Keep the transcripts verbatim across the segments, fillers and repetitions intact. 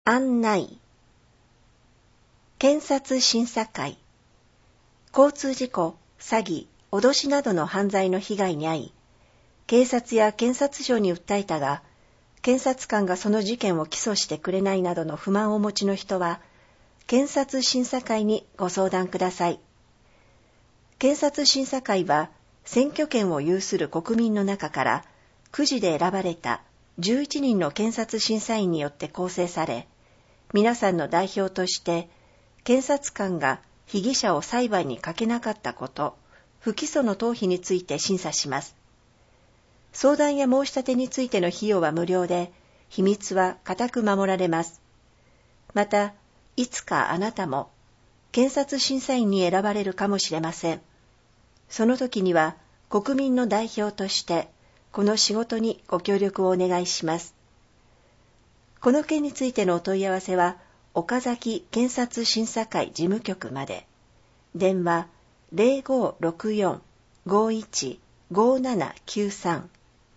案内。検察審査会。交通事故、詐欺、脅しなどの犯罪の被害に遭い、警察や検察庁に訴えたが、検察官がその事件を起訴してくれないなどの不満をお持ちの人は、検察審査会にご相談ください。検察審査会は、選挙権を有する国民の中からくじで選ばれたじゅういちにんの検察審査員によって構成され、皆さんの代表として、検察官が被疑者を裁判にかけなかったこと、不起訴の当否について審査します。相談や申し立てについての費用は無料で、秘密は固く守られます。また、いつかあなたも検察審査員に選ばれるかもしれません。その時には国民の代表として、この仕事にご協力をお願いします。この件についてのお問い合わせは、岡崎検察審査会事務局まで。電話 ゼロごろくよん ごいち ごななきゅうさん。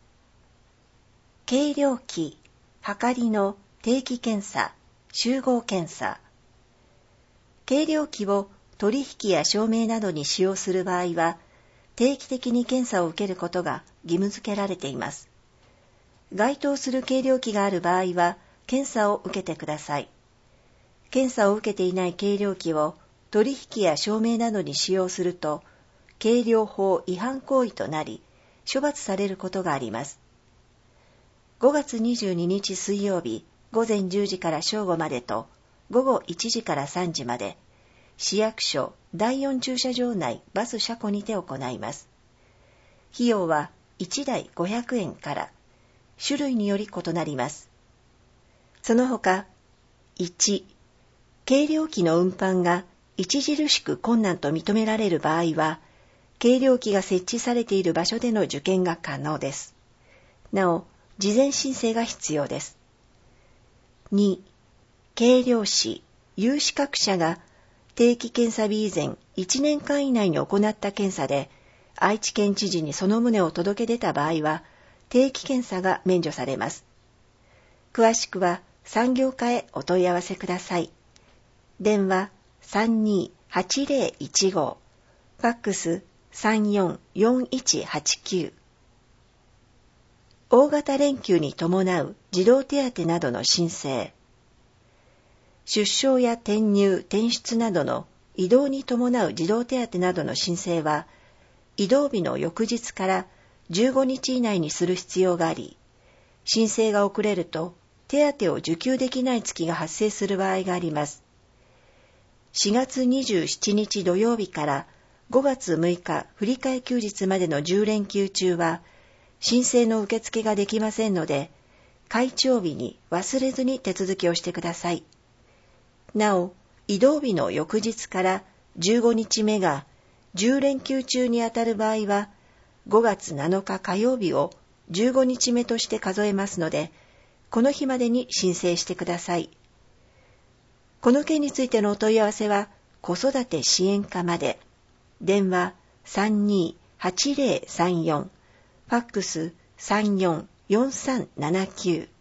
計量器、はかりの定期検査、集合検査。計量器を取引や証明などに使用する場合は、定期的に検査を受けることが義務付けられています。該当する計量器がある場合は、検査を受けてください。検査を受けていない計量器を取引や証明などに使用すると、計量法違反行為となり、処罰されることがあります。ごがつにじゅうににち水曜日、午前じゅうじから正午までと、午後いちじからさんじまで、市役所だいよん駐車場内バス車庫にて行います。費用はいちだいごひゃくえんから、種類により異なります。その他、いち、計量器の運搬が著しく困難と認められる場合は、計量器が設置されている場所での受検が可能です。なお、事前申請が必要です。に、計量士、有資格者が定期検査日以前いちねんかん以内に行った検査で、愛知県知事にその旨を届け出た場合は、定期検査が免除されます。詳しくは産業課へお問い合わせください。電話 さんにーはちぜろいちご、ファックス さんよんよんいちはちきゅう。大型連休に伴う児童手当などの申請。出生や転入・転出などの移動に伴う児童手当などの申請は、移動日の翌日からじゅうごにち以内にする必要があり、申請が遅れると手当を受給できない月が発生する場合があります。しがつにじゅうしちにち土曜日からごがつむいか振り替え休日までのじゅうれんきゅう中は、申請の受付ができませんので、開帳日に忘れずに手続きをしてください。なお、移動日の翌日からじゅうごにちめがじゅうれんきゅう中にあたる場合は、ごがつなのか火曜日をじゅうごにちめとして数えますので、この日までに申請してください。この件についてのお問い合わせは、子育て支援課まで。電話 さんにーはちぜろさんよん、ファックス さんよんよんさんななきゅう。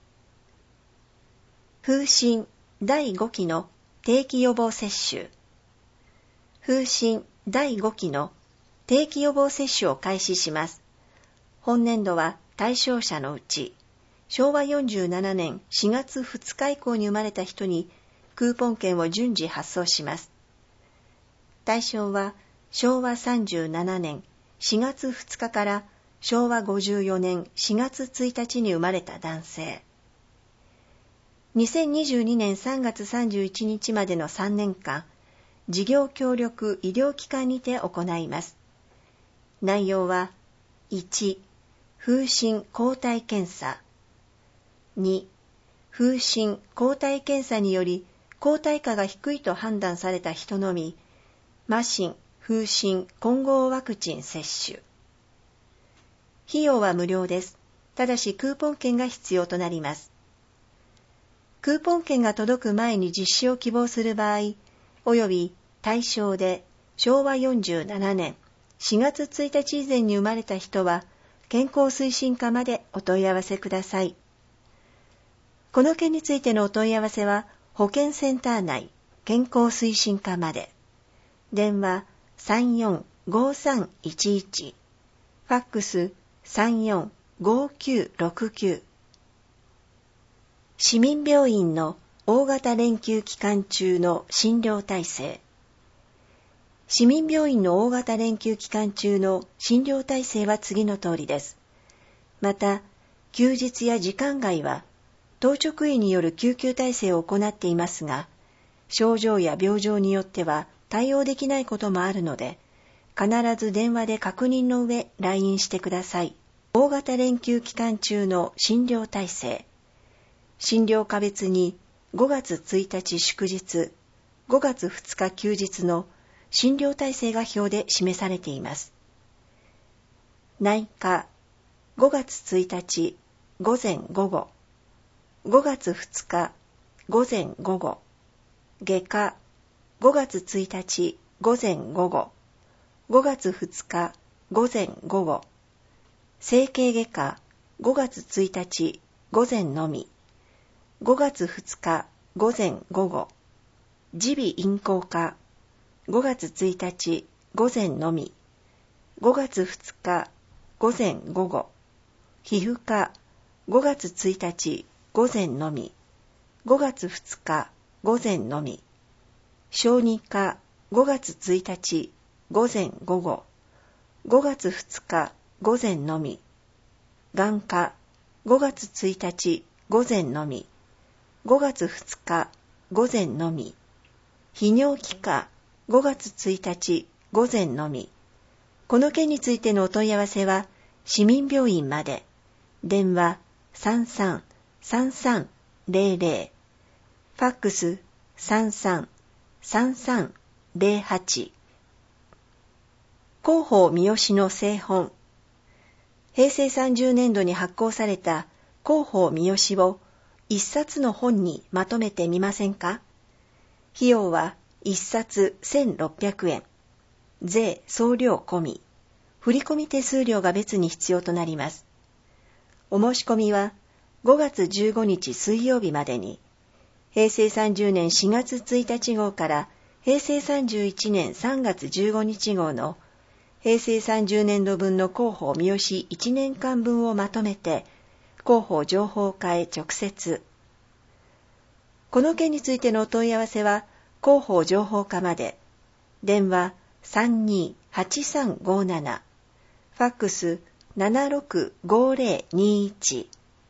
風疹だいごきの定期予防接種。風疹だいごきの定期予防接種を開始します。本年度は対象者のうち、しょうわよんじゅうななねんしがつふつか以降に生まれた人にクーポン券を順次発送します。対象はしょうわさんじゅうななねんしがつふつかからしょうわごじゅうよねんしがつついたちに生まれた男性。にせんにじゅうにねんさんがつさんじゅういちにちまでのさんねんかん、事業協力医療機関にて行います。内容は、いち、風疹抗体検査。に、風疹抗体検査により抗体価が低いと判断された人のみ、麻疹、風疹混合ワクチン接種。費用は無料です。ただしクーポン券が必要となります。クーポン券が届く前に実施を希望する場合、および対象でしょうわよんじゅうななねんしがつついたち以前に生まれた人は、健康推進課までお問い合わせください。 この件についてのお問い合わせは、保健センター内健康推進課まで。電話 さんよんごさんいちいち、ファックス さんよんごきゅうろくきゅう。市民病院の大型連休期間中の診療体制。市民病院の大型連休期間中の診療体制は次の通りです。また、休日や時間外は、当直医による救急体制を行っていますが、症状や病状によっては対応できないこともあるので、必ず電話で確認の上来院してください。大型連休期間中の診療体制。診療科別にごがつついたち祝日、ごがつふつか休日の診療体制が表で示されています。内科、ごがつついたち午前午後、ごがつふつか午前午後、外科、ごがつついたち午前午後、ごがつふつか午前午後、整形外科、ごがつついたち午前のみ、ごがつふつか午前午後、耳鼻咽喉科、ごがつついたち午前のみ、ごがつふつか午前午後、皮膚科、ごがつついたち午前のみ、ごがつふつか午前のみ、小児科、ごがつついたち午前午後、ごがつふつか午前のみ、眼科、ごがつついたち午前のみ、ごがつふつか午前のみ、泌尿器科、ごがつついたち午前のみ。この件についてのお問い合わせは、市民病院まで。電話さんさんさんさんゼロゼロ、ファックスさんさんさんさんゼロはち。広報三好の製本。へいせいさんじゅうねんどに発行された広報三好を一冊の本にまとめてみませんか？費用は一冊せんろっぴゃくえん。税送料込み。振込手数料が別に必要となります。お申し込みはごがつじゅうごにち水曜日までに、へいせいさんじゅうねんしがつついたち号からへいせいさんじゅういちねんさんがつじゅうごにち号のへいせいさんじゅうねんどぶんの広報三好いちねんかんぶんをまとめて、広報情報課へ直接。この件についてのお問い合わせは、広報情報課まで。電話さんにーはちさんごなな、ファックスななろくごゼロにいち。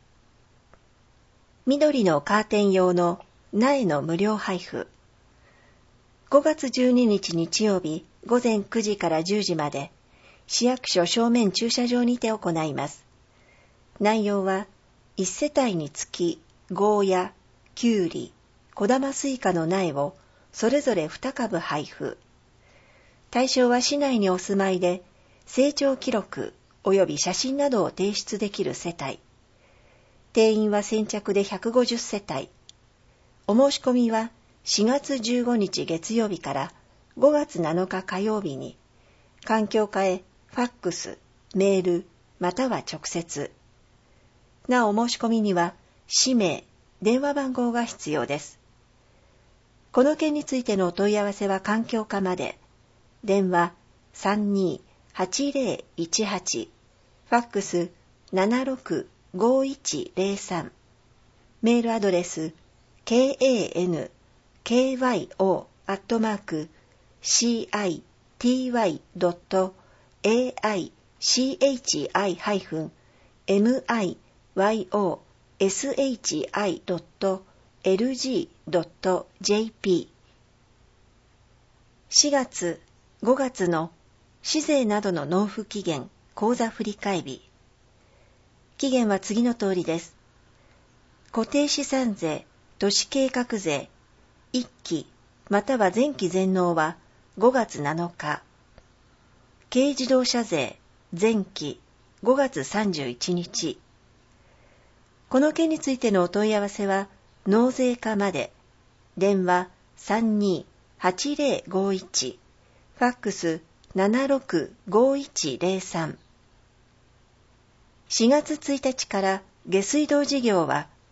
緑のカーテン用の苗の無料配布。ごがつじゅうににち日曜日ごぜんくじからじゅうじまで、市役所正面駐車場にて行います。内容はいちせたいにつきゴーヤ、キュウリ、小玉スイカの苗をそれぞれにかぶ配布。対象は市内にお住まいで、成長記録及び写真などを提出できる世帯。定員は先着でひゃくごじゅっせたい。お申し込みはしがつじゅうごにち月曜日からごがつなのか火曜日に、環境課へファックス、メール、または直接。なお申し込みには、氏名、電話番号が必要です。この件についてのお問い合わせは環境課まで。電話さんにーはちゼロいちはち、ファックスななろくごいちゼロさん、メールアドレス ケーエーエヌケーワイオー アットマーク シーアイティーワイ ドット エーアイシーエイチアイ ハイフン エムアイワイオーエスエイチアイ ドット エルジー ドット ジェーピー。 しがつごがつの市税などの納付期限、口座振替日。期限は次の通りです。固定資産税、都市計画税、いっきまたは前期全納はごがつなのか。軽自動車税、前期ごがつさんじゅういちにち。この件についてのお問い合わせは、納税課まで。電話さんにーはちゼロごいち、ファックスななろくごいちゼロさん。しがつついたちから下水道事業は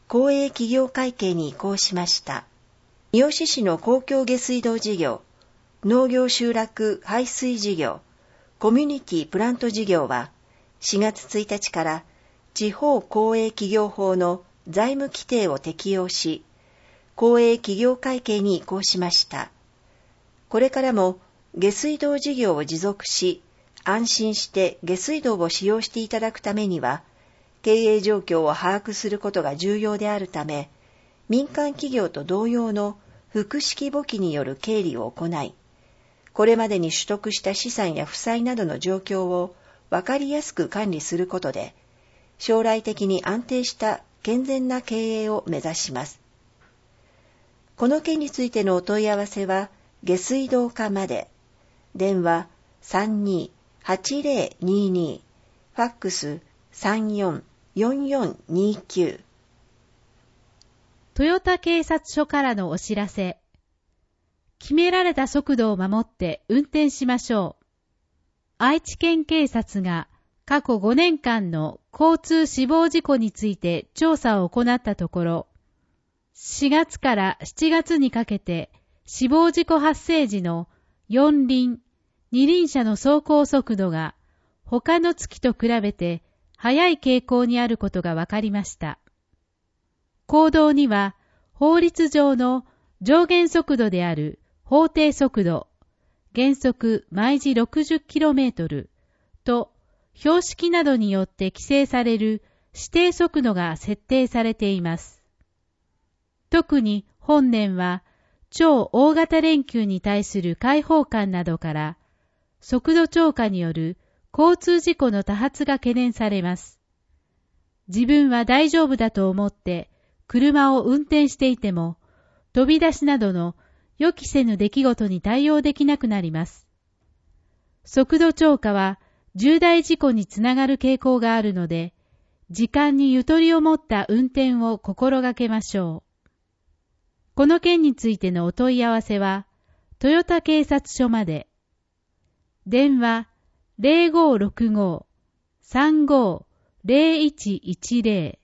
公営企業会計に移行しました。三好市の公共下水道事業、農業集落排水事業、コミュニティプラント事業はしがつついたちから地方公営企業法の財務規定を適用し、公営企業会計に移行しました。これからも下水道事業を持続し、安心して下水道を使用していただくためには、経営状況を把握することが重要であるため、民間企業と同様の複式簿記による経理を行い、これまでに取得した資産や負債などの状況を分かりやすく管理することで、将来的に安定した健全な経営を目指します。この件についてのお問い合わせは、下水道課まで。電話 さんにーはちぜろにーにー、ファックス さんよんよんよんにきゅう。 豊田警察署からのお知らせ。決められた速度を守って運転しましょう。愛知県警察が過去ごねんかんの交通死亡事故について調査を行ったところ、しがつからしちがつにかけて死亡事故発生時の四輪、二輪車の走行速度が他の月と比べて速い傾向にあることが分かりました。公道には法律上の上限速度である法定速度、原則毎時 ろくじゅっキロメートル と標識などによって規制される指定速度が設定されています。特に本年は超大型連休に対する開放感などから速度超過による交通事故の多発が懸念されます。自分は大丈夫だと思って車を運転していても飛び出しなどの予期せぬ出来事に対応できなくなります。速度超過は重大事故につながる傾向があるので、時間にゆとりを持った運転を心がけましょう。この件についてのお問い合わせは、豊田警察署まで。電話 ゼロごろくご さんご ゼロいちいちゼ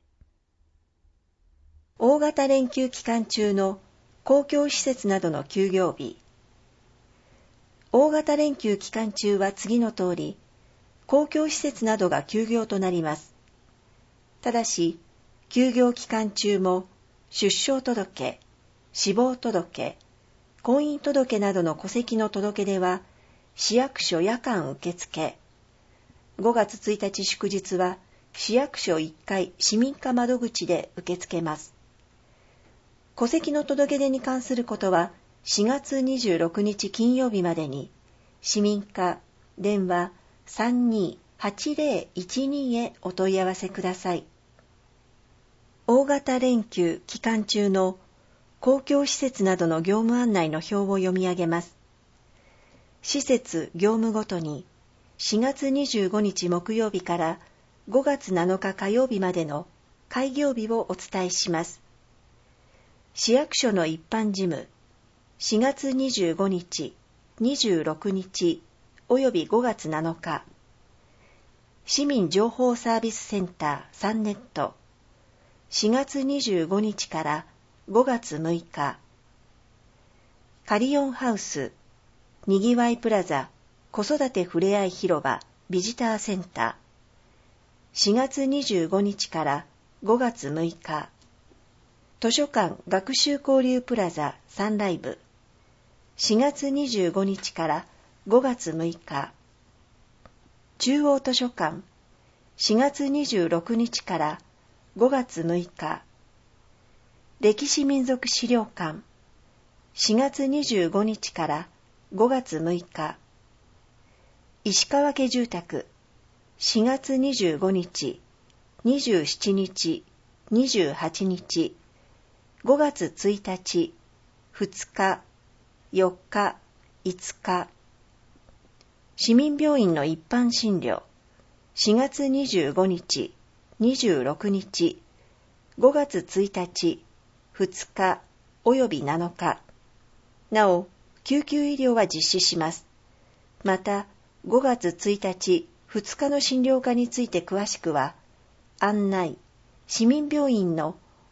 ロ。大型連休期間中の公共施設などの休業日。大型連休期間中は次の通り、公共施設などが休業となります。ただし、休業期間中も出生届、死亡届、婚姻届などの戸籍の届け出は市役所夜間受付。ごがつついたち祝日は市役所いっかい市民課窓口で受け付けます。戸籍の届け出に関することはしがつにじゅうろくにち金曜日までに市民課電話 さんにーはちぜろいちにー へお問い合わせください。大型連休期間中の公共施設などの業務案内の表を読み上げます。施設業務ごとにしがつにじゅうごにち木曜日からごがつなのか火曜日までの開業日をお伝えします。市役所の一般事務、しがつにじゅうごにち、にじゅうろくにち、およびごがつなのか。市民情報サービスセンターサンネット、しがつにじゅうごにちからごがつむいか。カリオンハウス、にぎわいプラザ、子育てふれあい広場、ビジターセンター、しがつにじゅうごにちからごがつむいか。図書館学習交流プラザサンライブ、しがつにじゅうごにちからごがつむいか。中央図書館、しがつにじゅうろくにちからごがつむいか。歴史民俗資料館、しがつにじゅうごにちからごがつむいか。石川家住宅、しがつにじゅうごにち、にじゅうしちにち、にじゅうはちにち、ごがつついたち、ふつか、よっか、いつか。市民病院の一般診療、しがつにじゅうごにち、にじゅうろくにち、ごがつついたち、ふつか、およびなのか。なお、救急医療は実施します。また、ごがつついたち、ふつかの診療科について詳しくは、案内、市民病院の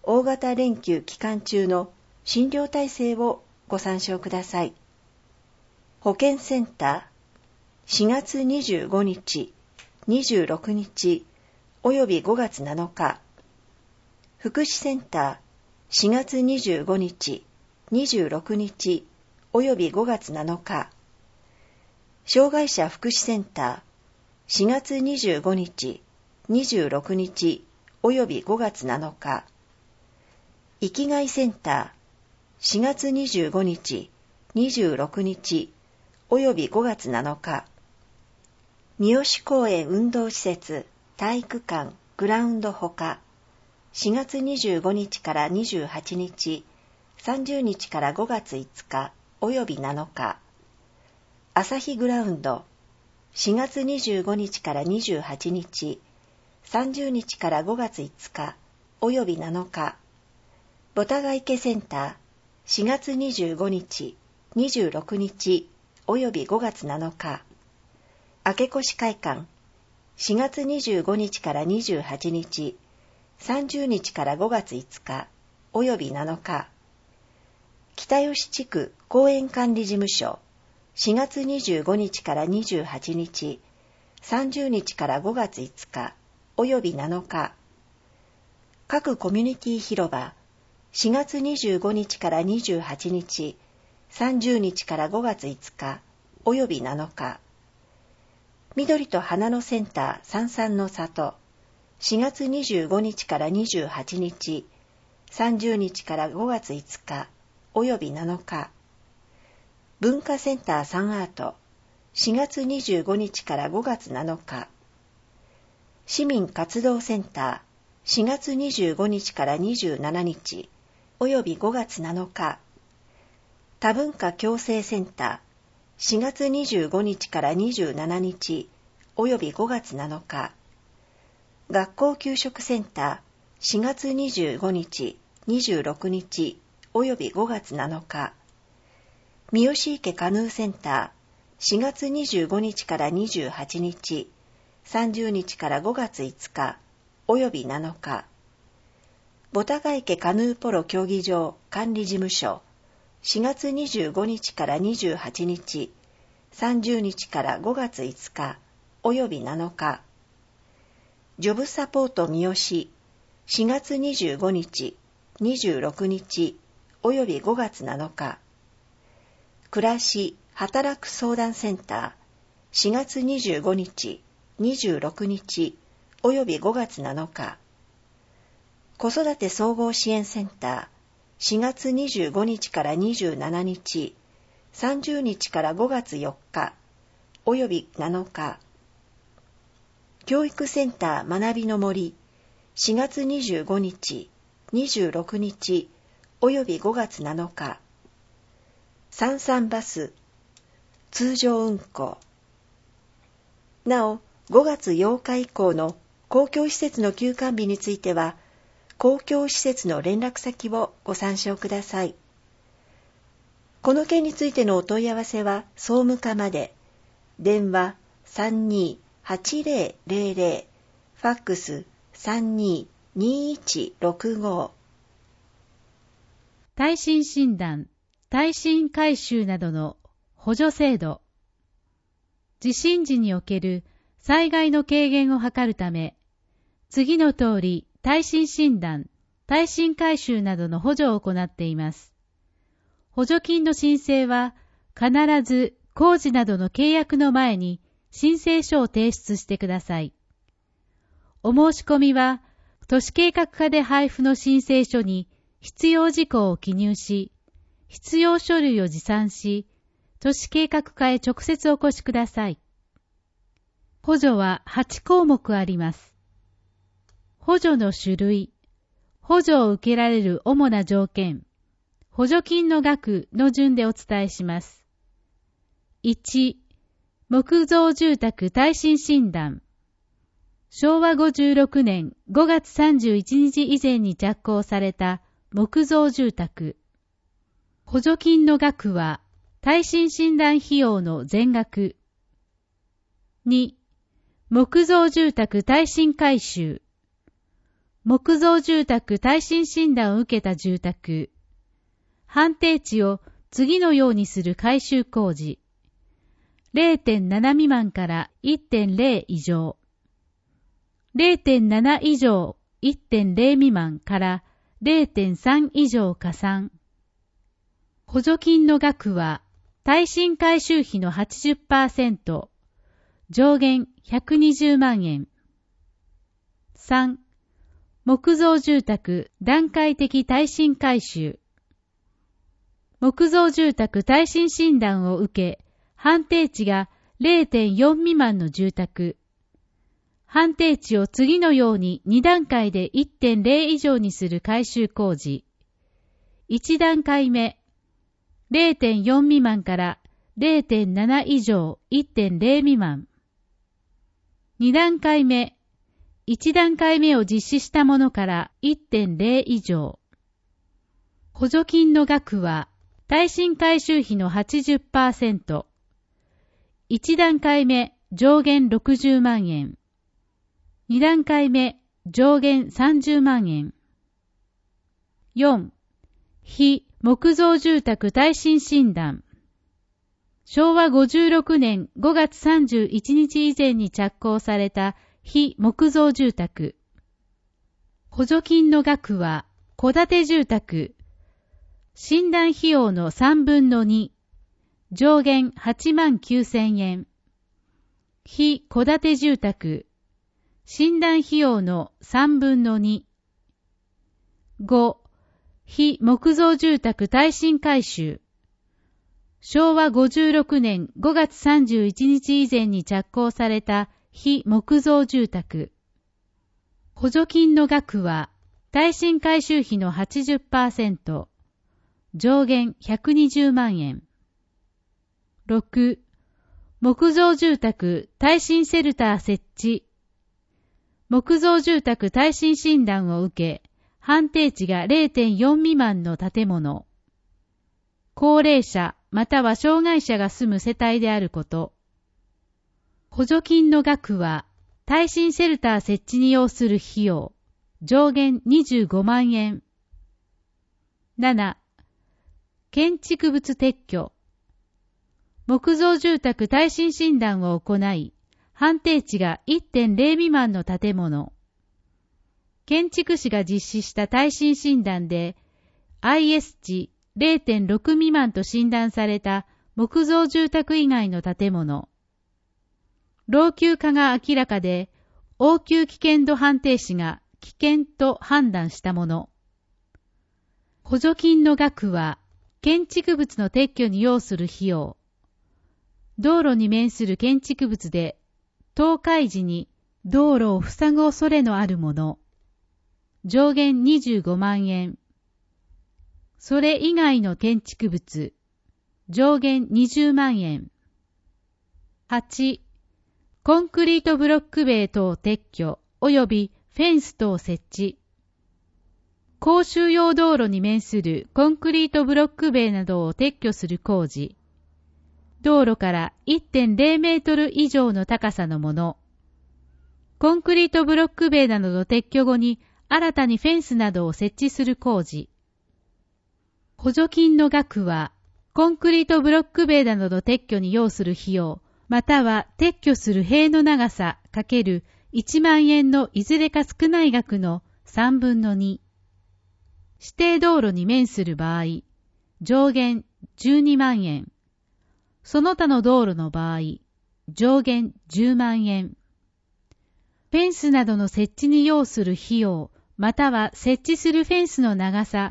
大型連休期間中の診療体制をご参照ください。保健センター、しがつにじゅうごにち、にじゅうろくにち、およびごがつなのか。福祉センター、しがつにじゅうごにち、にじゅうろくにち、およびごがつなのか。障害者福祉センター、しがつにじゅうごにち、にじゅうろくにち、およびごがつなのか。生きがいセンター、しがつにじゅうごにち、にじゅうろくにち、およびごがつなのか。三好公園運動施設、体育館、グラウンドほか、しがつにじゅうごにちからにじゅうはちにち、さんじゅうにちからごがついつか、およびなのか。朝日グラウンド、しがつにじゅうごにちからにじゅうはちにち、さんじゅうにちからごがついつか、およびなのか。ボタガ池センター、しがつにじゅうごにち、にじゅうろくにち、およびごがつなのか。明越会館、しがつにじゅうごにちからにじゅうはちにち、さんじゅうにちからごがついつか、およびなのか。北吉地区公園管理事務所、しがつにじゅうごにちからにじゅうはちにち、さんじゅうにちからごがついつか、およびなのか。各コミュニティ広場、しがつにじゅうごにちからにじゅうはちにち、さんじゅうにちからごがついつか、およびなのか。緑と花のセンターさんさんの里、しがつにじゅうごにちからにじゅうはちにち、さんじゅうにちからごがついつか、およびなのか。文化センターサンアート、しがつにじゅうごにちからごがつなのか。市民活動センター、しがつにじゅうごにちからにじゅうしちにち、およびごがつなのか。多文化共生センター、しがつにじゅうごにちからにじゅうしちにち、およびごがつなのか。学校給食センター、しがつにじゅうごにち、にじゅうろくにち、およびごがつなのか。三好池カヌーセンター、しがつにじゅうごにちからにじゅうはちにち、さんじゅうにちからごがついつか、およびなのか。ボタガ池カヌーポロ競技場管理事務所、しがつにじゅうごにちからにじゅうはちにち、さんじゅうにちからごがついつか、およびなのか。ジョブサポート三好、しがつにじゅうごにち、にじゅうろくにち、およびごがつなのか。暮らし、働く相談センター、しがつにじゅうごにち、にじゅうろくにち、およびごがつなのか。子育て総合支援センター、しがつにじゅうごにちからにじゅうしちにち、さんじゅうにちからごがつよっか、およびなのか。教育センター学びの森、しがつにじゅうごにち、にじゅうろくにち、およびごがつなのか。さんさんバス、通常運行。なお、ごがつようか以降の公共施設の休館日については、公共施設の連絡先をご参照ください。この件についてのお問い合わせは総務課まで。電話 さんにーはちぜろぜろぜろ、ファックス さんにーにいちろくご。 耐震診断、耐震改修などの補助制度。地震時における災害の軽減を図るため、次の通り耐震診断、耐震改修などの補助を行っています。補助金の申請は必ず工事などの契約の前に申請書を提出してください。お申し込みは都市計画課で配布の申請書に必要事項を記入し、必要書類を持参し、都市計画課へ直接お越しください。補助ははちこうもくあります。補助の種類、補助を受けられる主な条件、補助金の額の順でお伝えします。いち、木造住宅耐震診断。しょうわごじゅうろくねんごがつさんじゅういちにち以前に着工された木造住宅。補助金の額は耐震診断費用の全額。に、木造住宅耐震改修。 木造住宅耐震診断を受けた住宅。判定値を次のようにする改修工事。れいてんなな 未満から いってんれい 以上。れいてんなな 以上 いってんれい 未満から れいてんさん 以上加算。補助金の額は耐震改修費の はちじゅっパーセント、上限ひゃくにじゅうまんえん。さん. 木造住宅段階的耐震改修。木造住宅耐震診断を受け、判定値が れいてんよん 未満の住宅。判定値を次のようにに段階で いってんれい 以上にする改修工事。いち段階目、れいてんよん 未満から れいてんなな 以上 いってんれい 未満。に段階目、いち段階目を実施したものから いってんれい 以上。補助金の額は耐震改修費の はちじゅっパーセント。いち段階目上限ろくじゅうまんえん。に段階目上限さんじゅうまんえん。よん. 非木造住宅耐震診断。しょうわごじゅうろくねんごがつさんじゅういちにち以前に着工された非木造住宅。補助金の額は戸建て住宅。診断費用のさんぶんのに。上限はちまんきゅうせんえん。非戸建て住宅。診断費用のさんぶんのに。ご. 非木造住宅耐震改修。しょうわごじゅうろくねんごがつさんじゅういちにち以前に着工された非木造住宅。補助金の額は耐震改修費の はちじゅっパーセント。上限ひゃくにじゅうまんえん。ろく. 木造住宅耐震シェルター設置。木造住宅耐震診断を受け、判定値が れいてんよん 未満の建物。高齢者または障害者が住む世帯であること。補助金の額は、耐震シェルター設置に要する費用、上限にじゅうごまんえん。なな. 建築物撤去。木造住宅耐震診断を行い、判定値が いってんれい 未満の建物。建築士が実施した耐震診断で、アイエス 値 れいてんろく 未満と診断された木造住宅以外の建物。老朽化が明らかで、応急危険度判定士が危険と判断したもの。補助金の額は、建築物の撤去に要する費用。道路に面する建築物で、倒壊時に道路を塞ぐ恐れのあるもの。上限にじゅうごまんえん。それ以外の建築物。上限にじゅうまんえん。はち. コンクリートブロック塀等撤去及びフェンス等設置。公衆用道路に面するコンクリートブロック塀などを撤去する工事。道路から いってんれい メートル以上の高さのもの。コンクリートブロック塀などの撤去後に新たにフェンスなどを設置する工事。補助金の額は、コンクリートブロック塀などの撤去に要する費用、または撤去する塀の長さ×いちまんえんのいずれか少ない額のさんぶんのに。指定道路に面する場合、上限じゅうにまんえん。その他の道路の場合、上限じゅうまんえん。フェンスなどの設置に要する費用、または設置するフェンスの長さ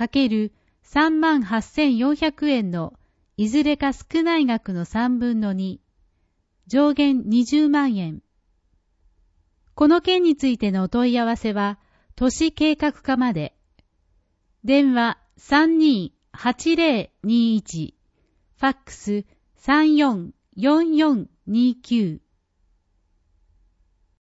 ×さんまんはっせんよんひゃくえんのいずれか少ない額のさんぶんのに。上限にじゅうまんえん。この件についてのお問い合わせは、都市計画課まで。電話 さんにーはちぜろにいち、ファックス さんよんよんよんにきゅう。